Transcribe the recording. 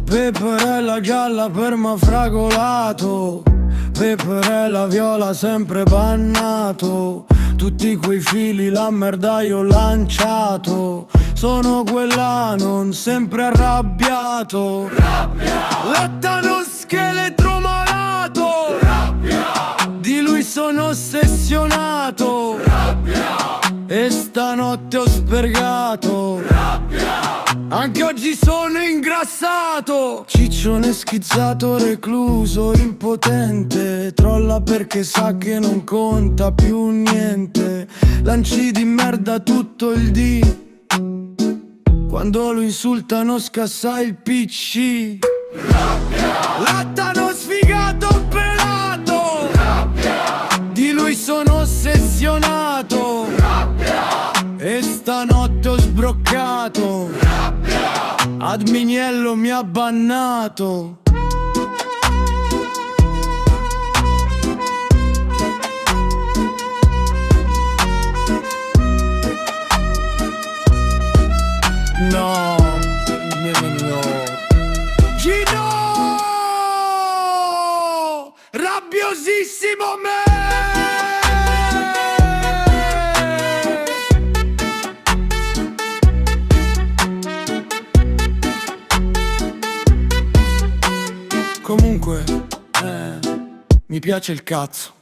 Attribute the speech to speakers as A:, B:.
A: Peperella gialla per m'ha fragolato, peperella viola sempre pannato. Tutti quei fili la merda io ho lanciato. Sono quella non sempre arrabbiato. Lattano scheletro malato. Di lui sono ossessionato. E stanotte ho spergato. Anche oggi sono ingrassato. Ciccione schizzato, recluso, impotente. Trolla perché sa che non conta più niente. Lanci di merda tutto il dì. Quando lo insultano scassa il PC. Lattano sfigato pelato. Di lui sono ossessionato. E stanotte ho sbroccato. Adminiello mi ha bannato. No, no. Gino! Rabbiosissimo me! Comunque, mi piace il cazzo.